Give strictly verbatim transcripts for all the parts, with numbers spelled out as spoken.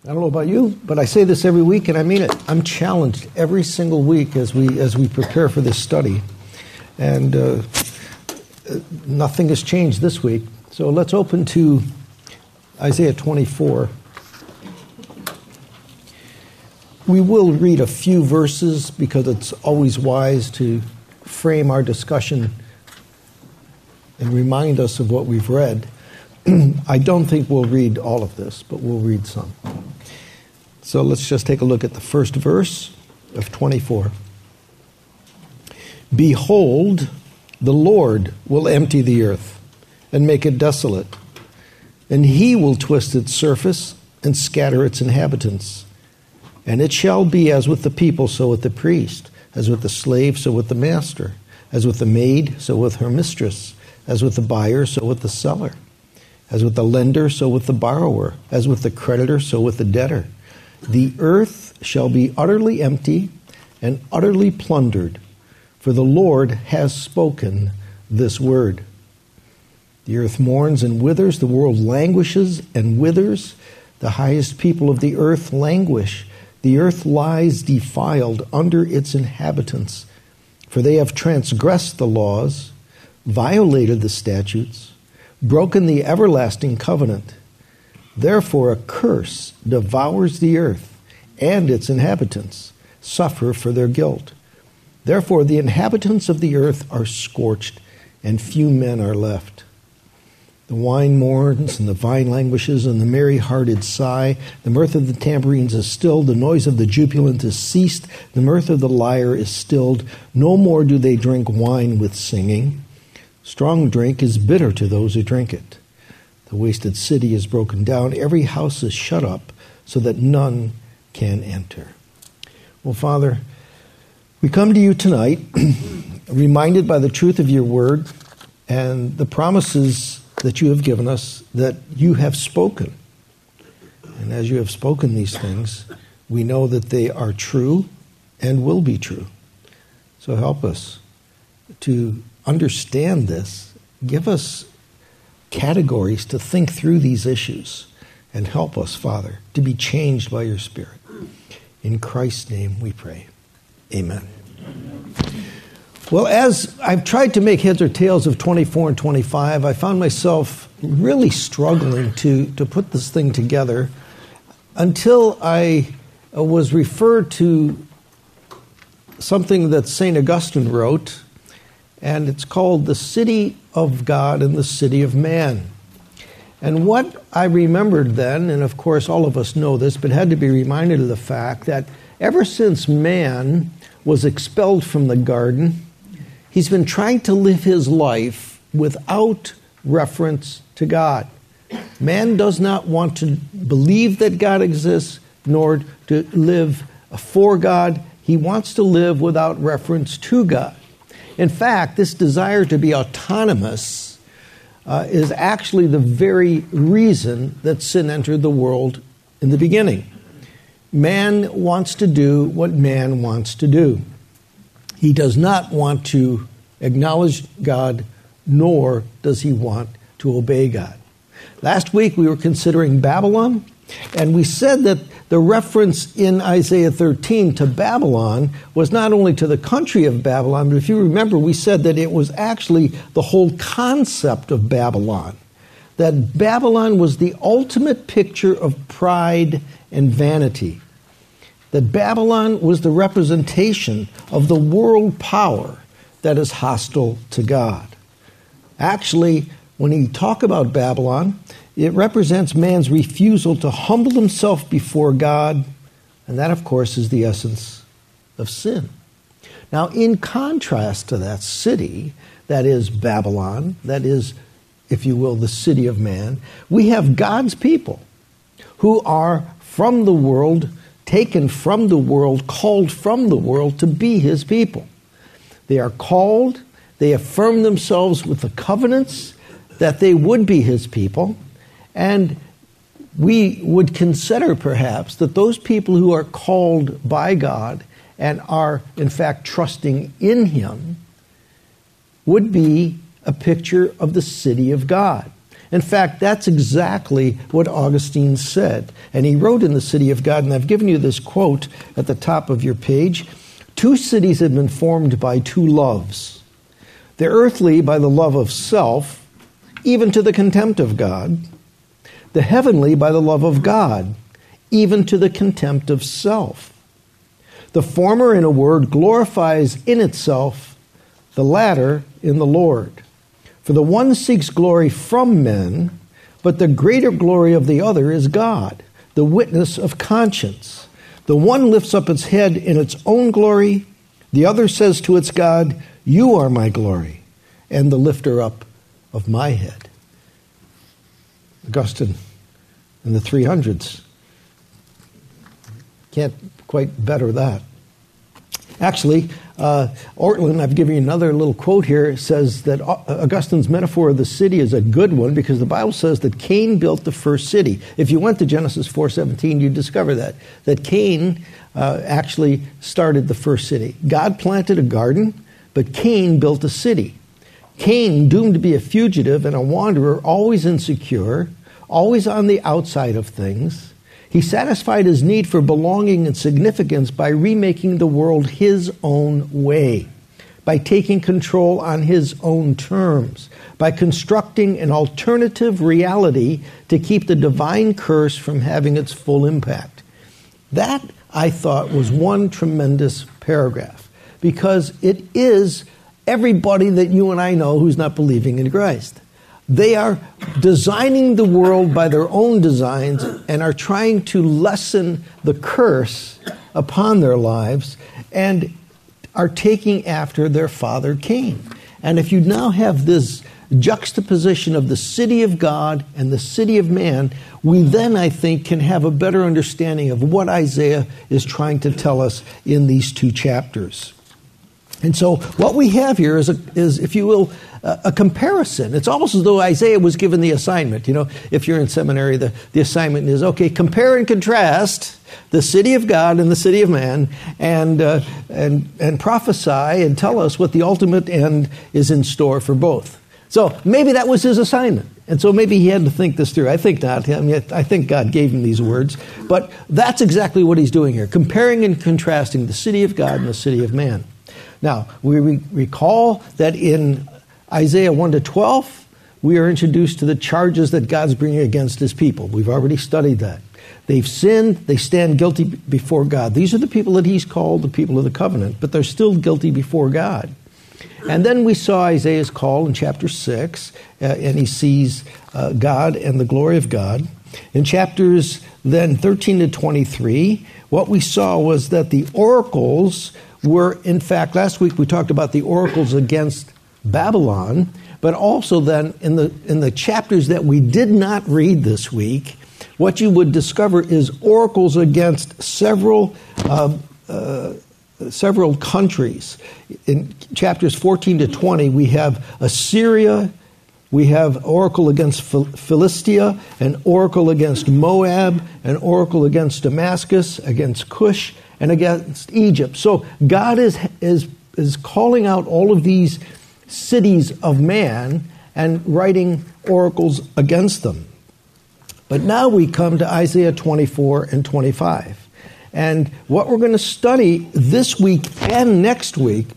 I don't know about you, but I say this every week, and I mean it. I'm challenged every single week as we as we prepare for this study, and uh, nothing has changed this week. So let's open to Isaiah twenty-four. We will read a few verses because it's always wise to frame our discussion and remind us of what we've read. I don't think we'll read all of this, but we'll read some. So let's just take a look at the first verse of twenty-four. Behold, the Lord will empty the earth and make it desolate, and he will twist its surface and scatter its inhabitants. And it shall be as with the people, so with the priest, as with the slave, so with the master, as with the maid, so with her mistress, as with the buyer, so with the seller, as with the lender, so with the borrower, as with the creditor, so with the debtor. The earth shall be utterly empty and utterly plundered, for the Lord has spoken this word. The earth mourns and withers, the world languishes and withers. The highest people of the earth languish. The earth lies defiled under its inhabitants, for they have transgressed the laws, violated the statutes, broken the everlasting covenant. Therefore a curse devours the earth, and its inhabitants suffer for their guilt. Therefore the inhabitants of the earth are scorched, and few men are left. The wine mourns, and the vine languishes, and the merry-hearted sigh. The mirth of the tambourines is stilled, the noise of the jubilant is ceased, the mirth of the lyre is stilled. No more do they drink wine with singing. Strong drink is bitter to those who drink it. The wasted city is broken down. Every house is shut up so that none can enter. Well, Father, we come to you tonight reminded by the truth of your word and the promises that you have given us that you have spoken. And as you have spoken these things, we know that they are true and will be true. So help us to understand this. Give us categories to think through these issues, and help us, Father, to be changed by your Spirit. In Christ's name we pray. Amen. Well, as I've tried to make heads or tails of twenty-four and twenty-five, I found myself really struggling to, to put this thing together until I was referred to something that Saint Augustine wrote, and it's called The City of God and the City of Man. And what I remembered then, and of course all of us know this, but had to be reminded of the fact that ever since man was expelled from the garden, he's been trying to live his life without reference to God. Man does not want to believe that God exists, nor to live for God. He wants to live without reference to God. In fact, this desire to be autonomous uh, is actually the very reason that sin entered the world in the beginning. Man wants to do what man wants to do. He does not want to acknowledge God, nor does he want to obey God. Last week we were considering Babylon, and we said that the reference in Isaiah thirteen to Babylon was not only to the country of Babylon, but if you remember, we said that it was actually the whole concept of Babylon. That Babylon was the ultimate picture of pride and vanity. That Babylon was the representation of the world power that is hostile to God. Actually, when you talk about Babylon, it represents man's refusal to humble himself before God, and that, of course, is the essence of sin. Now, in contrast to that city, that is Babylon, that is, if you will, the city of man, we have God's people who are from the world, taken from the world, called from the world to be his people. They are called, they affirm themselves with the covenants that they would be his people, and we would consider perhaps that those people who are called by God and are in fact trusting in him would be a picture of the city of God. In fact, that's exactly what Augustine said. And he wrote in The City of God, and I've given you this quote at the top of your page. Two cities have been formed by two loves. The earthly by the love of self, even to the contempt of God. The heavenly by the love of God, even to the contempt of self. The former, in a word, glorifies in itself, the latter in the Lord. For the one seeks glory from men, but the greater glory of the other is God, the witness of conscience. The one lifts up its head in its own glory, the other says to its God, you are my glory, and the lifter up of my head. Augustine in the three hundreds. Can't quite better that. Actually, uh, Ortlund, I've given you another little quote here, says that Augustine's metaphor of the city is a good one because the Bible says that Cain built the first city. If you went to Genesis four seventeen, you'd discover that, that Cain uh, actually started the first city. God planted a garden, but Cain built a city. Cain, doomed to be a fugitive and a wanderer, always insecure, always on the outside of things, he satisfied his need for belonging and significance by remaking the world his own way, by taking control on his own terms, by constructing an alternative reality to keep the divine curse from having its full impact. That, I thought, was one tremendous paragraph, because it is everybody that you and I know who's not believing in Christ. They are designing the world by their own designs and are trying to lessen the curse upon their lives and are taking after their father Cain. And if you now have this juxtaposition of the city of God and the city of man, we then, I think, can have a better understanding of what Isaiah is trying to tell us in these two chapters. And so what we have here is, a, is if you will, a, a comparison. It's almost as though Isaiah was given the assignment. You know, if you're in seminary, the, the assignment is, okay, compare and contrast the city of God and the city of man, and, uh, and, and prophesy and tell us what the ultimate end is in store for both. So maybe that was his assignment. And so maybe he had to think this through. I think not. I mean, I think God gave him these words. But that's exactly what he's doing here, comparing and contrasting the city of God and the city of man. Now, we re- recall that in Isaiah one to twelve, we are introduced to the charges that God's bringing against his people. We've already studied that. They've sinned, they stand guilty before God. These are the people that he's called the people of the covenant, but they're still guilty before God. And then we saw Isaiah's call in chapter six, uh, and he sees uh, God and the glory of God. In chapters then thirteen to twenty-three, what we saw was that the oracles were, in fact, last week we talked about the oracles against Babylon, but also then in the in the chapters that we did not read this week, what you would discover is oracles against several uh, uh, several countries. In chapters fourteen to twenty, we have Assyria, we have oracle against Philistia, an oracle against Moab, an oracle against Damascus, against Cush, and against Egypt. So God is, is, is calling out all of these cities of man and writing oracles against them. But now we come to Isaiah twenty-four and twenty-five. And what we're going to study this week and next week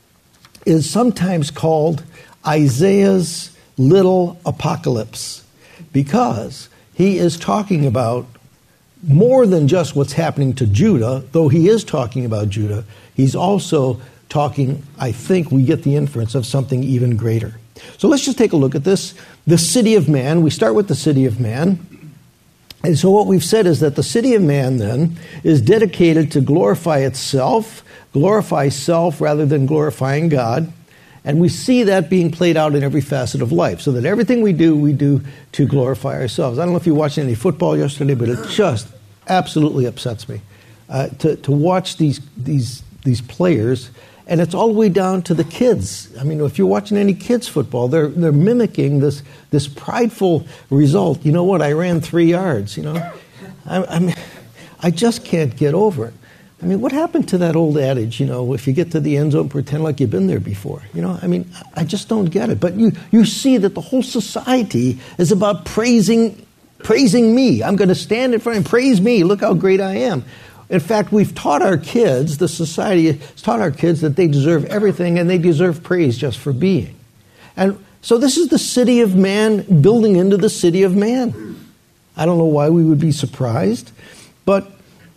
is sometimes called Isaiah's little apocalypse, because he is talking about more than just what's happening to Judah, though he is talking about Judah. He's also talking, I think we get the inference of something even greater. So let's just take a look at this. The city of man. We start with the city of man. And so what we've said is that the city of man then is dedicated to glorify itself, glorify self rather than glorifying God. And we see that being played out in every facet of life, so that everything we do, we do to glorify ourselves. I don't know if you watched any football yesterday, but it just absolutely upsets me uh, to, to watch these, these, these players. And it's all the way down to the kids. I mean, if you're watching any kids' football, they're they're mimicking this this prideful result. You know what? I ran three yards. You know, I, I mean, I just can't get over it. I mean, what happened to that old adage, you know, if you get to the end zone, pretend like you've been there before? You know, I mean, I just don't get it. But you, you see that the whole society is about praising, praising me. I'm going to stand in front and praise me. Look how great I am. In fact, we've taught our kids, the society has taught our kids that they deserve everything and they deserve praise just for being. And so this is the city of man building into the city of man. I don't know why we would be surprised, but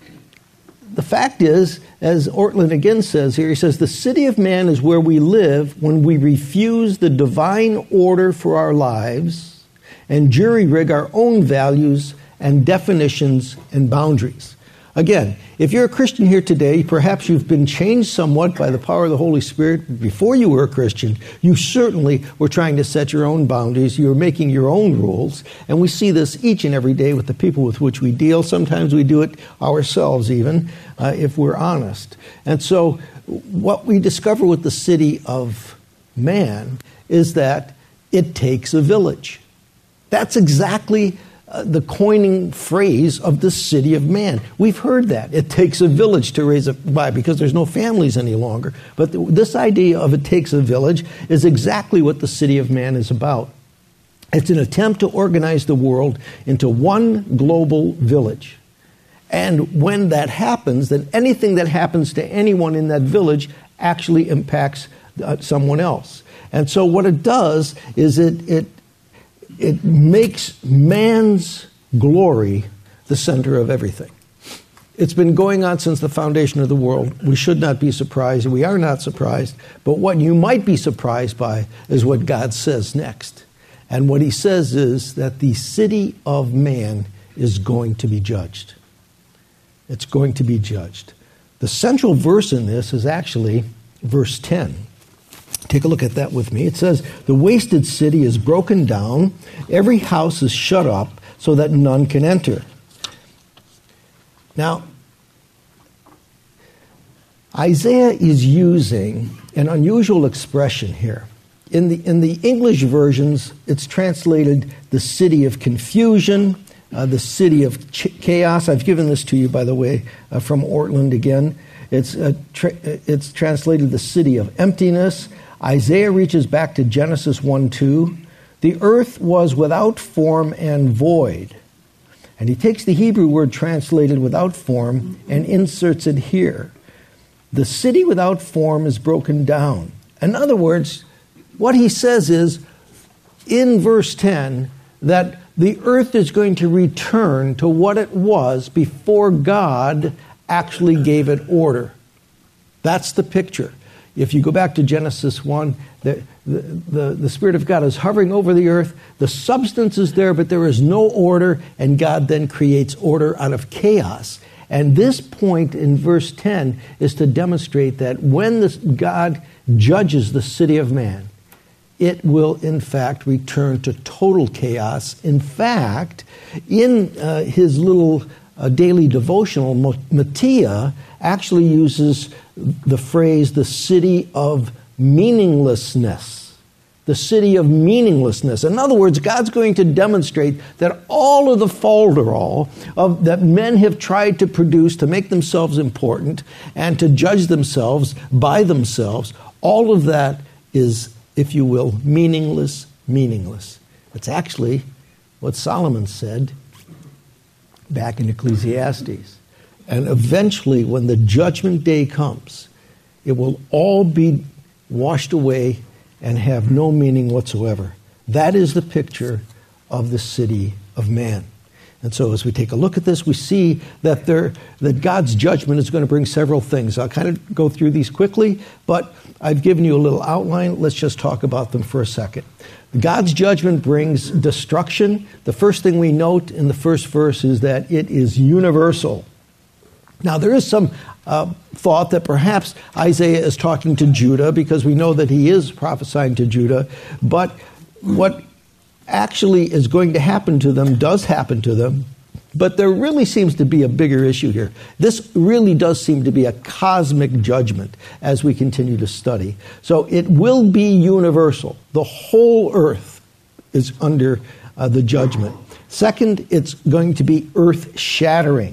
the fact is, as Ortlund again says here, he says, the city of man is where we live when we refuse the divine order for our lives and jury-rig our own values and definitions and boundaries. Again, if you're a Christian here today, perhaps you've been changed somewhat by the power of the Holy Spirit. Before you were a Christian, you certainly were trying to set your own boundaries. You were making your own rules. And we see this each and every day with the people with which we deal. Sometimes we do it ourselves even, uh, if we're honest. And so what we discover with the city of man is that it takes a village. That's exactly Uh, the coining phrase of the city of man. We've heard that. It takes a village to raise a... Why? Because there's no families any longer. But th- this idea of it takes a village is exactly what the city of man is about. It's an attempt to organize the world into one global village. And when that happens, then anything that happens to anyone in that village actually impacts uh, someone else. And so what it does is it... it It makes man's glory the center of everything. It's been going on since the foundation of the world. We should not be surprised. We are not surprised. But what you might be surprised by is what God says next. And what he says is that the city of man is going to be judged. It's going to be judged. The central verse in this is actually verse ten. Take a look at that with me. It says, the wasted city is broken down. Every house is shut up so that none can enter. Now, Isaiah is using an unusual expression here. In the, in the English versions, it's translated the city of confusion, uh, the city of ch- chaos. I've given this to you, by the way, uh, from Ortlund again. It's, uh, tra- it's translated the city of emptiness. Isaiah reaches back to Genesis one two. The earth was without form and void. And he takes the Hebrew word translated without form and inserts it here. The city without form is broken down. In other words, what he says is, in verse ten, that the earth is going to return to what it was before God actually gave it order. That's the picture. If you go back to Genesis one, the, the, the, the Spirit of God is hovering over the earth. The substance is there, but there is no order, and God then creates order out of chaos. And this point in verse ten is to demonstrate that when this God judges the city of man, it will, in fact, return to total chaos. In fact, in uh, his little uh, daily devotional, Mattia actually uses the phrase, the city of meaninglessness. The city of meaninglessness. In other words, God's going to demonstrate that all of the folderol of that men have tried to produce to make themselves important and to judge themselves by themselves, all of that is, if you will, meaningless, meaningless. It's actually what Solomon said back in Ecclesiastes. And eventually, when the judgment day comes, it will all be washed away and have no meaning whatsoever. That is the picture of the city of man. And so as we take a look at this, we see that there, that God's judgment is going to bring several things. I'll kind of go through these quickly, but I've given you a little outline. Let's just talk about them for a second. God's judgment brings destruction. The first thing we note in the first verse is that it is universal. Now, there is some uh, thought that perhaps Isaiah is talking to Judah, because we know that he is prophesying to Judah, but what actually is going to happen to them does happen to them, but there really seems to be a bigger issue here. This really does seem to be a cosmic judgment as we continue to study. So it will be universal. The whole earth is under uh, the judgment. Second, it's going to be earth-shattering.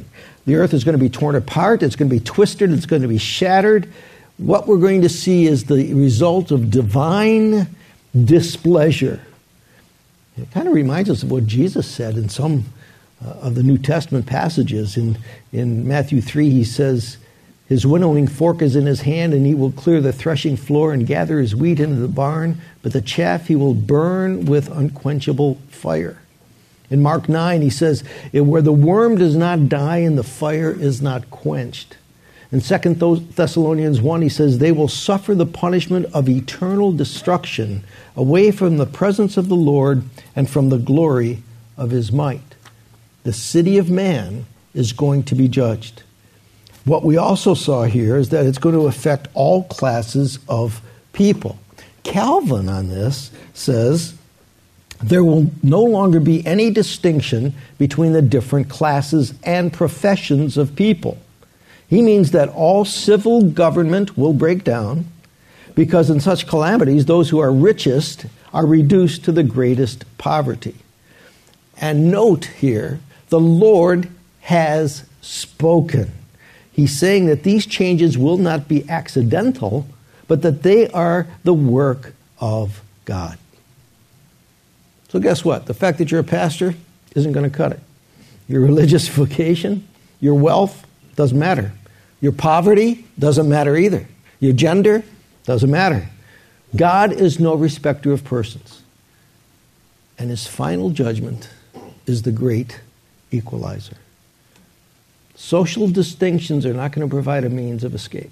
The earth is going to be torn apart. It's going to be twisted. It's going to be shattered. What we're going to see is the result of divine displeasure. It kind of reminds us of what Jesus said in some uh, of the New Testament passages. In, in Matthew three, he says, his winnowing fork is in his hand, and he will clear the threshing floor and gather his wheat into the barn, but the chaff he will burn with unquenchable fire. In Mark nine, he says, where the worm does not die and the fire is not quenched. In Second Thessalonians one, he says, they will suffer the punishment of eternal destruction away from the presence of the Lord and from the glory of his might. The city of man is going to be judged. What we also saw here is that it's going to affect all classes of people. Calvin on this says, there will no longer be any distinction between the different classes and professions of people. He means that all civil government will break down, because in such calamities, those who are richest are reduced to the greatest poverty. And note here, the Lord has spoken. He's saying that these changes will not be accidental, but that they are the work of God. So guess what? The fact that you're a pastor isn't going to cut it. Your religious vocation, your wealth, doesn't matter. Your poverty doesn't matter either. Your gender doesn't matter. God is no respecter of persons. And his final judgment is the great equalizer. Social distinctions are not going to provide a means of escape.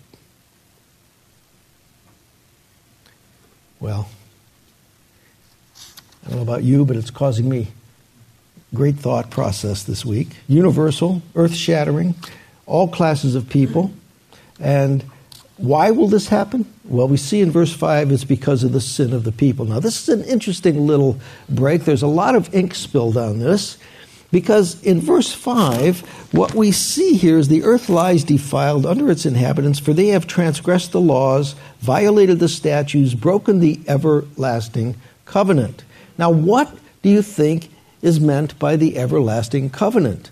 Well, I don't know about you, but it's causing me great thought process this week. Universal, earth-shattering, all classes of people. And why will this happen? Well, we see in verse five, it's because of the sin of the people. Now, this is an interesting little break. There's a lot of ink spilled on this, because in verse five, what we see here is the earth lies defiled under its inhabitants, for they have transgressed the laws, violated the statutes, broken the everlasting covenant. Now, what do you think is meant by the everlasting covenant?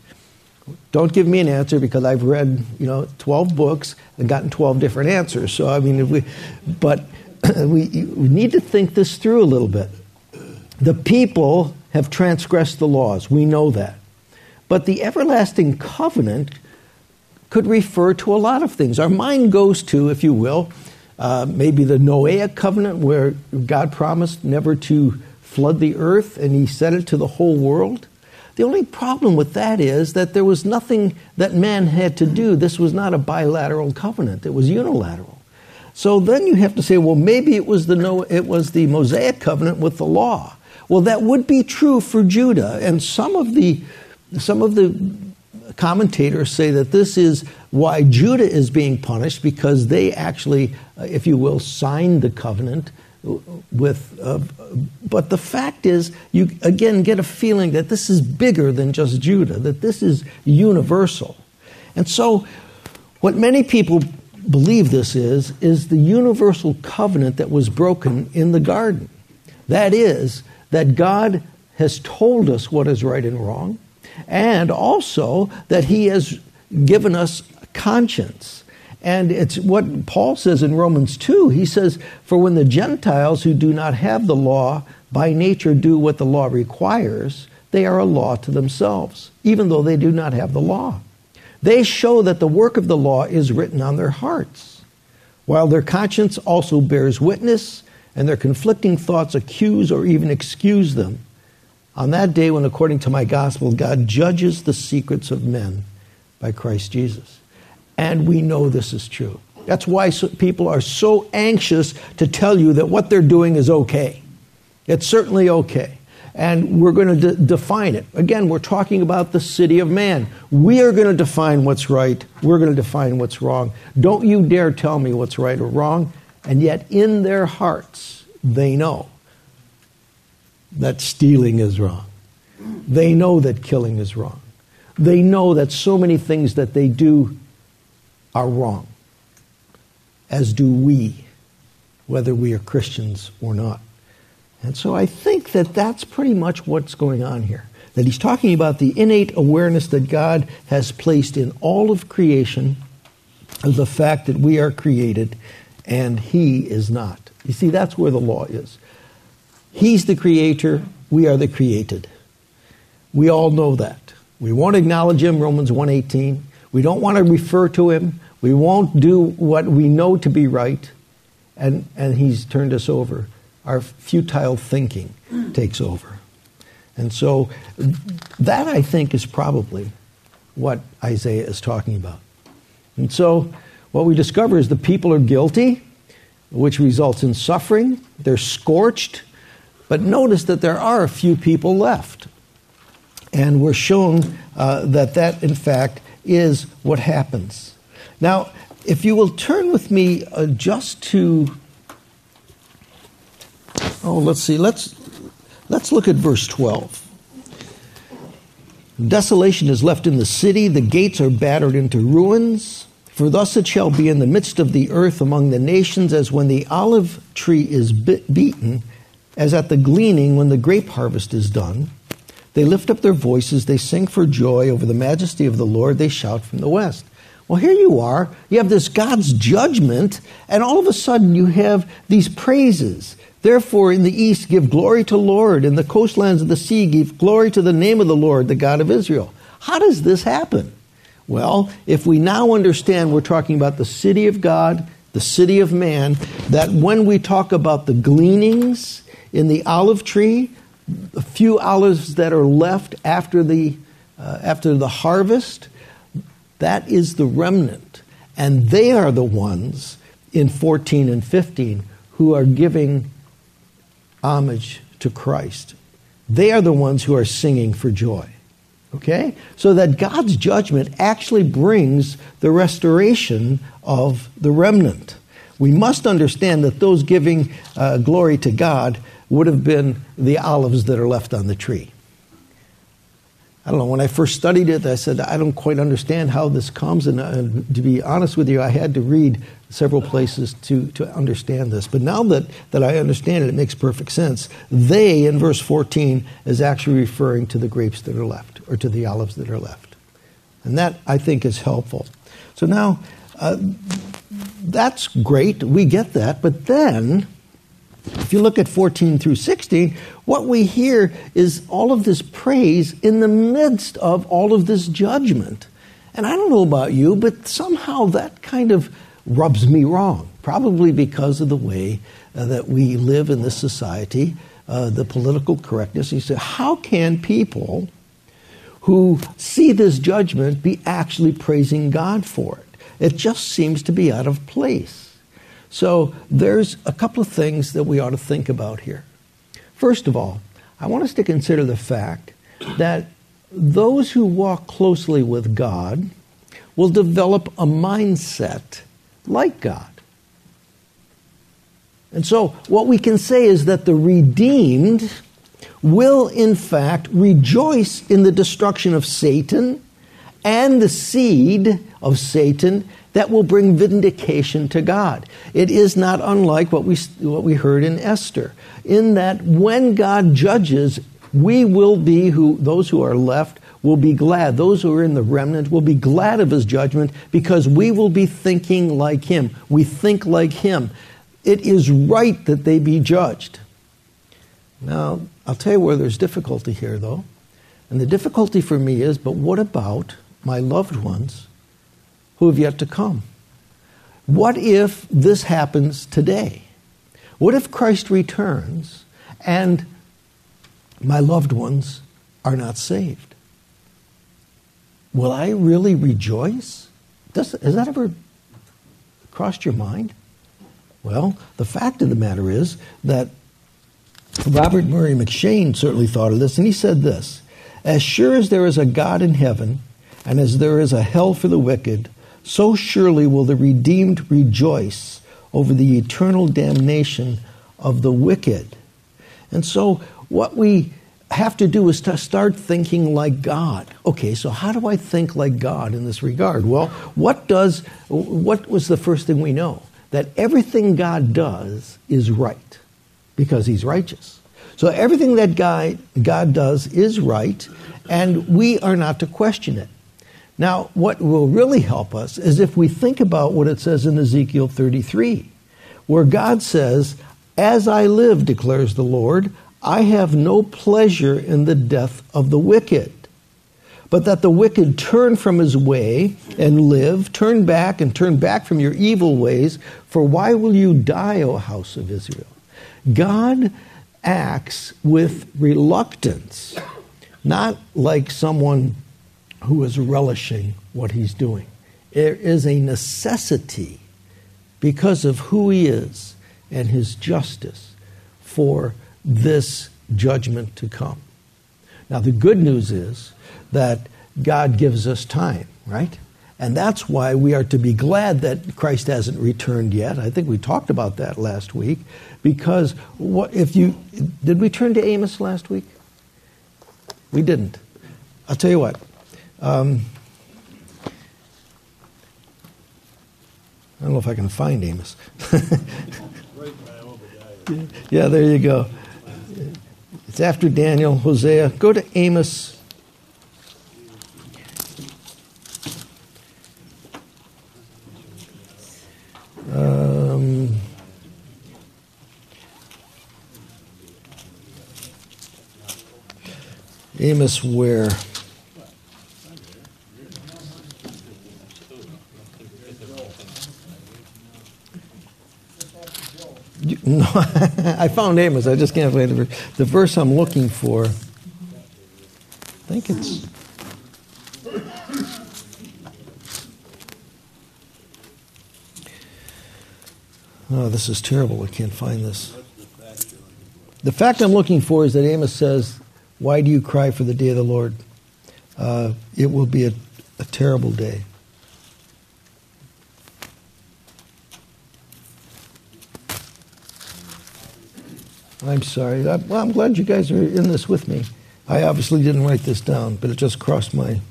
Don't give me an answer, because I've read, you know, twelve books and gotten twelve different answers. So, I mean, if we, but we, we need to think this through a little bit. The people have transgressed the laws. We know that. But the everlasting covenant could refer to a lot of things. Our mind goes to, if you will, uh, maybe the Noahic covenant, where God promised never to flood the earth, and he said it to the whole world. The only problem with that is that there was nothing that man had to do. This was not a bilateral covenant. It was unilateral. So then you have to say, well, maybe it was the no, it was the Mosaic covenant with the law. Well, that would be true for Judah, and some of the some of the commentators say that this is why Judah is being punished, because they actually, if you will, signed the covenant with. Uh, but the fact is, you again get a feeling that this is bigger than just Judah, that this is universal, and so what many people believe this is is the universal covenant that was broken in the garden. That is, that God has told us what is right and wrong, and also that he has given us a conscience. And it's what Paul says in Romans two. He says, for when the Gentiles who do not have the law by nature do what the law requires, they are a law to themselves, even though they do not have the law. They show that the work of the law is written on their hearts, while their conscience also bears witness, and their conflicting thoughts accuse or even excuse them. On that day when, according to my gospel, God judges the secrets of men by Christ Jesus. And we know this is true. That's why so people are so anxious to tell you that what they're doing is okay. It's certainly okay. And we're going to de- define it. Again, we're talking about the city of man. We are going to define what's right. We're going to define what's wrong. Don't you dare tell me what's right or wrong. And yet in their hearts, they know that stealing is wrong. They know that killing is wrong. They know that so many things that they do are wrong, as do we, whether we are Christians or not. And so I think that that's pretty much what's going on here. that he's talking about the innate awareness that God has placed in all of creation of the fact that we are created and he is not. You see, that's where the law is. He's the creator, we are the created. We all know that. We won't acknowledge him, Romans one eighteen. We don't want to refer to him. We won't do what we know to be right. And, and he's turned us over. Our futile thinking takes over. And so that, I think, is probably what Isaiah is talking about. And so what we discover is the people are guilty, which results in suffering. They're scorched. But notice that there are a few people left. And we're shown uh, that that, in fact, is what happens. Now, if you will turn with me uh, just to... Oh, let's see. Let's let's look at verse twelve. Desolation is left in the city. The gates are battered into ruins. For thus it shall be in the midst of the earth among the nations, as when the olive tree is bit beaten, as at the gleaning when the grape harvest is done. They lift up their voices. They sing for joy over the majesty of the Lord. They shout from the west. Well, here you are. You have this God's judgment, and all of a sudden you have these praises. Therefore, in the east, give glory to the Lord. In the coastlands of the sea, give glory to the name of the Lord, the God of Israel. How does this happen? Well, if we now understand we're talking about the city of God, the city of man, that when we talk about the gleanings in the olive tree, a few olives that are left after the uh, after the harvest, that is the remnant. And they are the ones in fourteen and fifteen who are giving homage to Christ. They are the ones who are singing for joy. Okay? So that God's judgment actually brings the restoration of the remnant. We must understand that those giving uh, glory to God would have been the olives that are left on the tree. I don't know, when I first studied it, I said, I don't quite understand how this comes. And uh, to be honest with you, I had to read several places to, to understand this. But now that, that I understand it, it makes perfect sense. They, in verse fourteen, is actually referring to the grapes that are left, or to the olives that are left. And that, I think, is helpful. So now, uh, that's great. We get that. But then, if you look at fourteen through sixteen, what we hear is all of this praise in the midst of all of this judgment. And I don't know about you, but somehow that kind of rubs me wrong, probably because of the way uh, that we live in this society, uh, the political correctness. You say, how can people who see this judgment be actually praising God for it? It just seems to be out of place. So there's a couple of things that we ought to think about here. First of all, I want us to consider the fact that those who walk closely with God will develop a mindset like God. And so what we can say is that the redeemed will in fact rejoice in the destruction of Satan and the seed of Satan that will bring vindication to God. It is not unlike what we what we heard in Esther, in that when God judges, we will be who those who are left will be glad. Those who are in the remnant will be glad of his judgment because we will be thinking like him. We think like him. It is right that they be judged. Now, I'll tell you where there's difficulty here, though. And the difficulty for me is, but what about my loved ones who have yet to come? What if this happens today? What if Christ returns and my loved ones are not saved? Will I really rejoice? Does, has that ever crossed your mind? Well, the fact of the matter is that Robert Murray McShane certainly thought of this, and he said this: as sure as there is a God in heaven, and as there is a hell for the wicked, so surely will the redeemed rejoice over the eternal damnation of the wicked. And so what we have to do is to start thinking like God. Okay, so how do I think like God in this regard? Well, what does what was the first thing we know? That everything God does is right because he's righteous. So everything that God, God does is right, and we are not to question it. Now, what will really help us is if we think about what it says in Ezekiel thirty-three, where God says, "As I live, declares the Lord, I have no pleasure in the death of the wicked, but that the wicked turn from his way and live, turn back and turn back from your evil ways, for why will you die, O house of Israel?" God acts with reluctance, not like someone who is relishing what he's doing. There is a necessity because of who he is and his justice for this judgment to come. Now, the good news is that God gives us time, right? And that's why we are to be glad that Christ hasn't returned yet. I think we talked about that last week. Because what if you did we turn to Amos last week? We didn't. I'll tell you what. Um, I don't know if I can find Amos. Yeah, there you go. It's after Daniel, Hosea. Go to Amos. Um, Amos where? You, no, I found Amos. I just can't find the verse. The verse I'm looking for. I think it's. Oh, this is terrible. I can't find this. The fact I'm looking for is that Amos says, "Why do you cry for the day of the Lord? Uh, it will be a, a terrible day." I'm sorry. I, well, I'm glad you guys are in this with me. I obviously didn't write this down, but it just crossed my...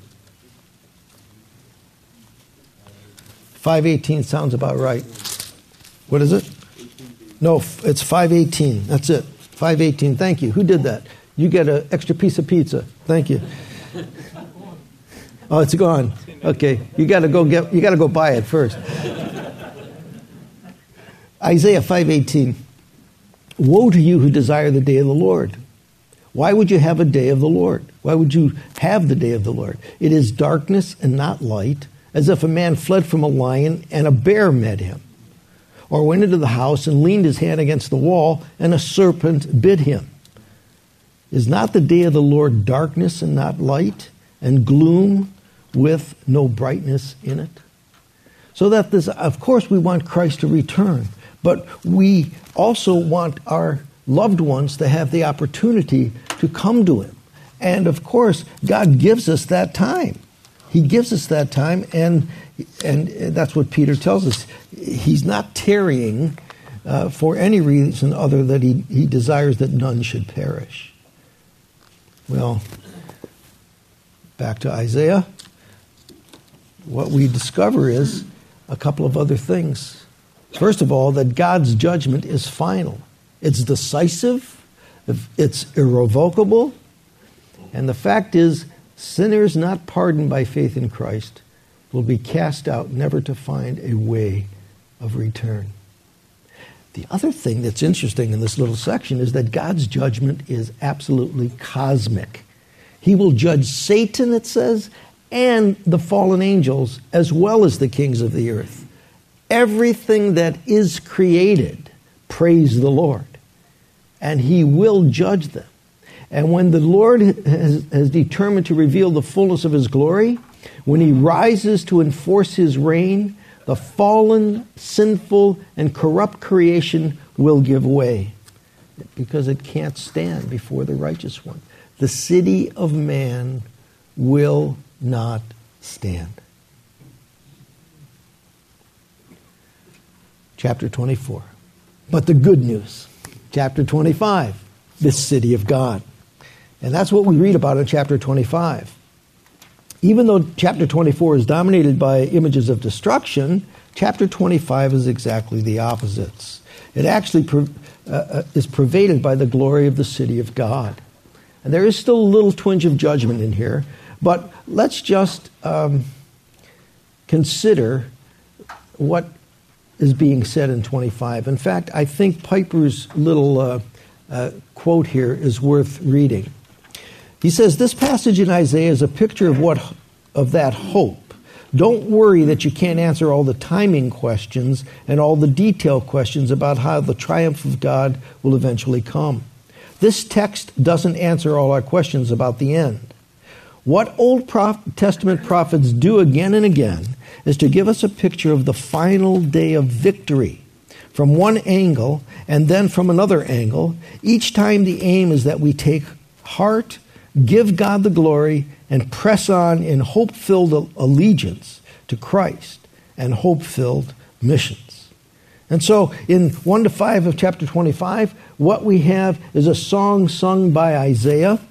five eighteen sounds about right. What is it? No, it's five eighteen. That's it. five eighteen. Thank you. Who did that? You get an extra piece of pizza. Thank you. Oh, it's gone. Okay. You got to go get. You got to go buy it first. Isaiah five eighteen. Woe to you who desire the day of the Lord. Why would you have a day of the Lord? Why would you have the day of the Lord? It is darkness and not light, as if a man fled from a lion and a bear met him, or went into the house and leaned his hand against the wall and a serpent bit him. Is not the day of the Lord darkness and not light, and gloom with no brightness in it? So that this, of course, we want Christ to return, but we also want our loved ones to have the opportunity to come to him. And of course, God gives us that time. He gives us that time, and and that's what Peter tells us. He's not tarrying uh, for any reason other than he, he desires that none should perish. Well, back to Isaiah. What we discover is a couple of other things. First of all, that God's judgment is final. It's decisive. It's irrevocable. And the fact is, sinners not pardoned by faith in Christ will be cast out, never to find a way of return. The other thing that's interesting in this little section is that God's judgment is absolutely cosmic. He will judge Satan, it says, and the fallen angels, as well as the kings of the earth. Everything that is created, praise the Lord. And he will judge them. And when the Lord has, has determined to reveal the fullness of his glory, when he rises to enforce his reign, the fallen, sinful, and corrupt creation will give way because it can't stand before the righteous one. The city of man will not stand. Chapter twenty-four. But the good news. Chapter twenty-five. The city of God. And that's what we read about in chapter twenty-five. Even though chapter twenty-four is dominated by images of destruction, chapter twenty-five is exactly the opposites. It actually uh, is pervaded by the glory of the city of God. And there is still a little twinge of judgment in here, but let's just um, consider what is being said in twenty-five. In fact, I think Piper's little uh, uh, quote here is worth reading. He says, this passage in Isaiah is a picture of what of that hope. Don't worry that you can't answer all the timing questions and all the detail questions about how the triumph of God will eventually come. This text doesn't answer all our questions about the end. What Old Testament prophets do again and again is to give us a picture of the final day of victory from one angle and then from another angle. Each time the aim is that we take heart, give God the glory, and press on in hope-filled allegiance to Christ and hope-filled missions. And so in one to five of chapter twenty-five, what we have is a song sung by Isaiah,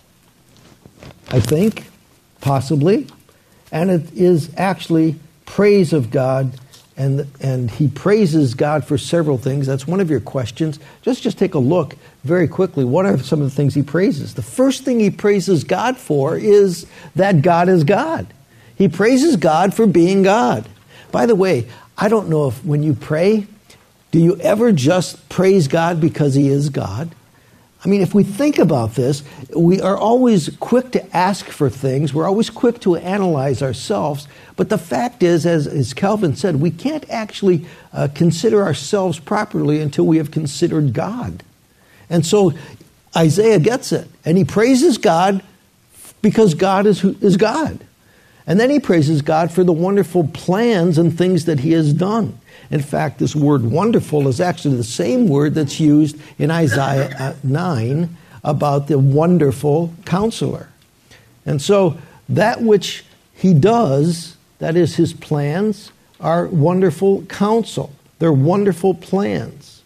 I think, possibly, and it is actually praise of God, and and he praises God for several things. That's one of your questions. Just, just take a look very quickly. What are some of the things he praises? The first thing he praises God for is that God is God. He praises God for being God. By the way, I don't know if when you pray, do you ever just praise God because he is God? I mean, if we think about this, we are always quick to ask for things. We're always quick to analyze ourselves. But the fact is, as, as Calvin said, we can't actually uh, consider ourselves properly until we have considered God. And so Isaiah gets it. And he praises God because God is, is God. And then he praises God for the wonderful plans and things that he has done. In fact, this word wonderful is actually the same word that's used in Isaiah nine about the wonderful counselor. And so that which he does, that is his plans, are wonderful counsel. They're wonderful plans.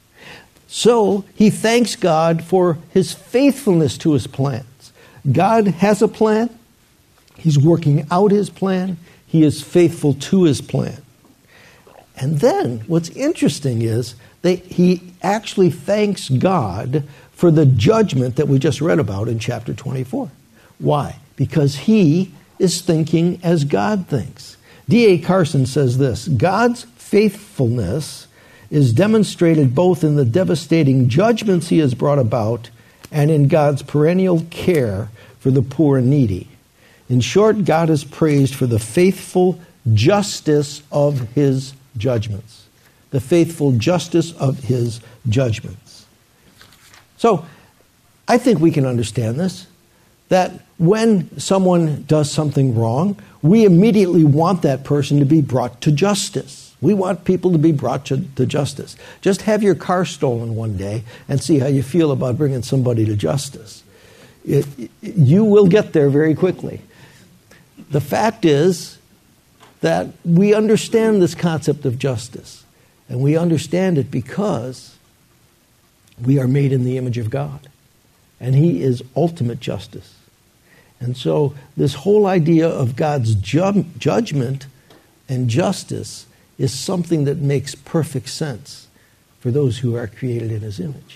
So he thanks God for his faithfulness to his plans. God has a plan. He's working out his plan. He is faithful to his plan. And then what's interesting is that he actually thanks God for the judgment that we just read about in chapter twenty-four. Why? Because he is thinking as God thinks. D A Carson says this: God's faithfulness is demonstrated both in the devastating judgments he has brought about and in God's perennial care for the poor and needy. In short, God is praised for the faithful justice of his judgments. The faithful justice of his judgments. So, I think we can understand this, that when someone does something wrong, we immediately want that person to be brought to justice. We want people to be brought to, to justice. Just have your car stolen one day and see how you feel about bringing somebody to justice. It, it, you will get there very quickly. The fact is that we understand this concept of justice, and we understand it because we are made in the image of God, and he is ultimate justice. And so this whole idea of God's ju- judgment and justice is something that makes perfect sense for those who are created in his image.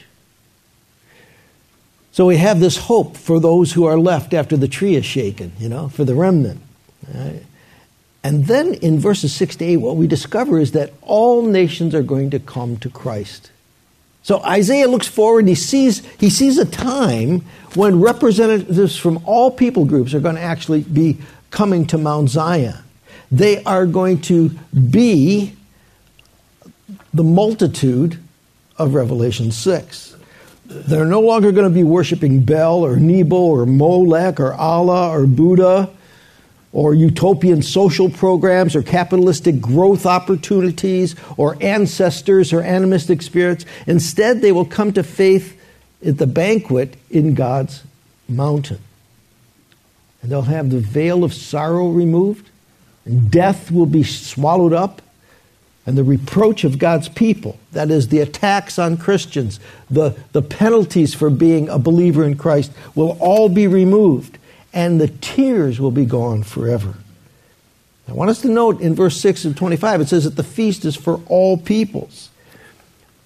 So we have this hope for those who are left after the tree is shaken, you know, for the remnant. Right? And then in verses six to eight, what we discover is that all nations are going to come to Christ. So Isaiah looks forward, he sees, he sees a time when representatives from all people groups are going to actually be coming to Mount Zion. They are going to be the multitude of Revelation six. They're no longer going to be worshiping Bel or Nebo or Molech or Allah or Buddha or utopian social programs or capitalistic growth opportunities or ancestors or animistic spirits. Instead, they will come to faith at the banquet in God's mountain. And they'll have the veil of sorrow removed, and death will be swallowed up, and the reproach of God's people, that is, the attacks on Christians, the, the penalties for being a believer in Christ, will all be removed, and the tears will be gone forever. I want us to note in verse six of twenty-five, it says that the feast is for all peoples.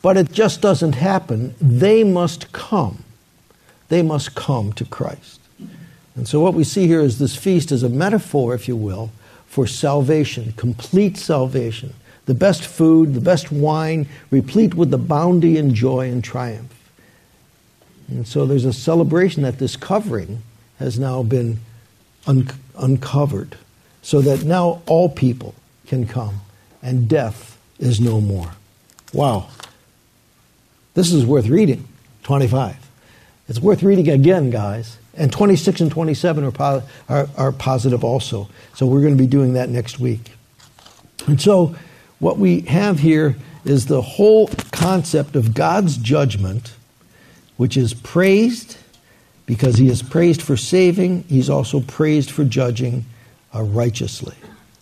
But it just doesn't happen. They must come. They must come to Christ. And so what we see here is this feast is a metaphor, if you will, for salvation, complete salvation. The best food, the best wine, replete with the bounty and joy and triumph. And so there's a celebration that this covering has now been un- uncovered, so that now all people can come, and death is no more. Wow. This is worth reading, twenty-five. It's worth reading again, guys. And twenty-six and twenty-seven are, po- are, are positive also. So we're going to be doing that next week. And so what we have here is the whole concept of God's judgment, which is praised because he is praised for saving. He's also praised for judging uh, righteously.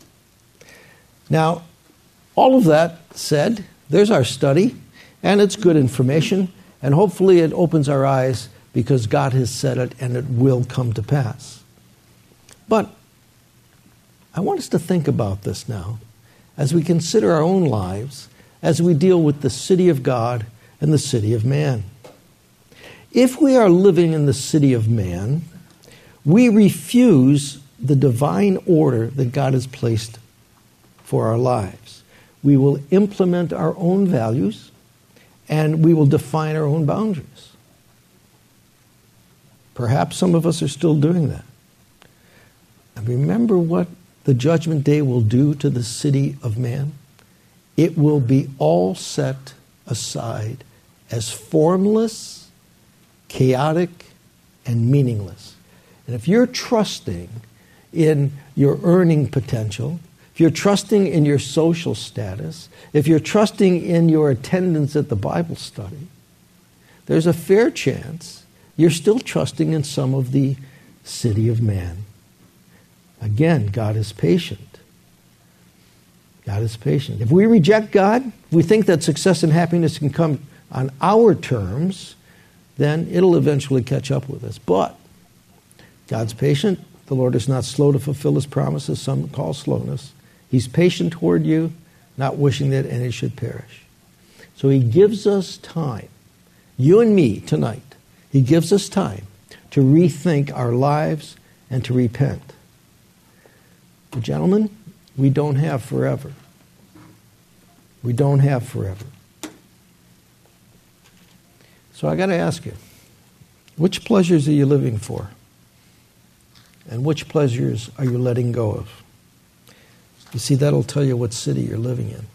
Now, all of that said, there's our study, and it's good information, and hopefully it opens our eyes because God has said it and it will come to pass. But I want us to think about this now as we consider our own lives, as we deal with the city of God and the city of man. If we are living in the city of man, we refuse the divine order that God has placed for our lives. We will implement our own values, and we will define our own boundaries. Perhaps some of us are still doing that. And remember what the judgment day will do to the city of man? It will be all set aside as formless, chaotic, and meaningless. And if you're trusting in your earning potential, if you're trusting in your social status, if you're trusting in your attendance at the Bible study, there's a fair chance you're still trusting in some of the city of man. Again, God is patient. God is patient. If we reject God, if we think that success and happiness can come on our terms, then it'll eventually catch up with us. But God's patient. The Lord is not slow to fulfill his promises, some call slowness. He's patient toward you, not wishing that any should perish. So he gives us time, you and me tonight, he gives us time to rethink our lives and to repent. But gentlemen, we don't have forever. We don't have forever. So I got to ask you, which pleasures are you living for? And which pleasures are you letting go of? You see, that'll tell you what city you're living in.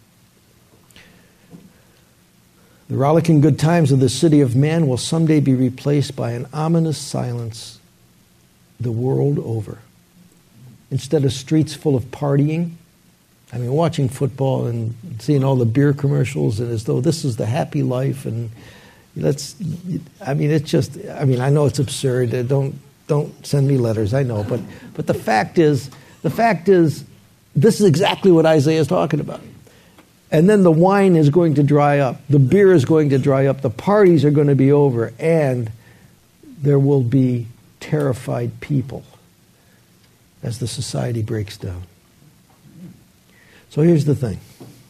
The rollicking good times of the city of man will someday be replaced by an ominous silence the world over. Instead of streets full of partying, I mean, watching football and seeing all the beer commercials, and as though this is the happy life, and let's, I mean, it's just, I mean, I know it's absurd. Don't don't send me letters, I know, but but the fact is, the fact is, this is exactly what Isaiah is talking about. And then the wine is going to dry up. The beer is going to dry up. The parties are going to be over. And there will be terrified people as the society breaks down. So here's the thing.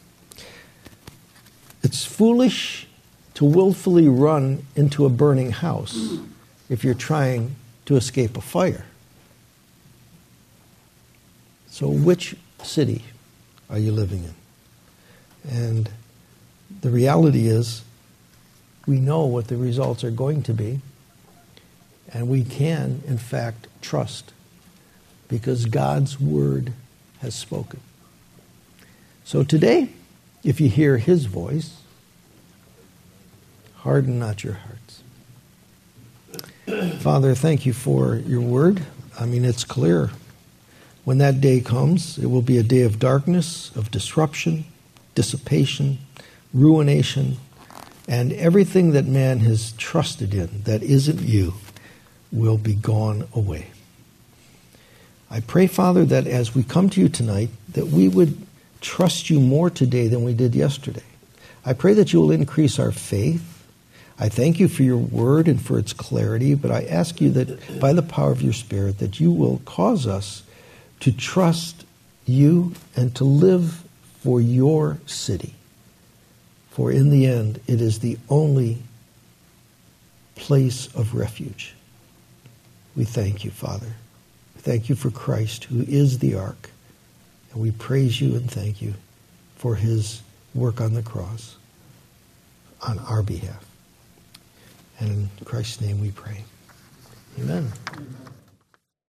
It's foolish to willfully run into a burning house if you're trying to escape a fire. So which city are you living in? And the reality is, we know what the results are going to be, and we can, in fact, trust, because God's word has spoken. So today, if you hear his voice, harden not your hearts. Father, thank you for your word. I mean, it's clear. When that day comes, it will be a day of darkness, of disruption, dissipation, ruination, and everything that man has trusted in that isn't you will be gone away. I pray, Father, that as we come to you tonight, that we would trust you more today than we did yesterday. I pray that you will increase our faith. I thank you for your word and for its clarity, but I ask you that by the power of your Spirit, that you will cause us to trust you and to live for your city, For in the end, it is the only place of refuge. We thank you, Father. Thank you for Christ, who is the ark. And we praise you and thank you for his work on the cross on our behalf. And in Christ's name we pray. Amen. Amen.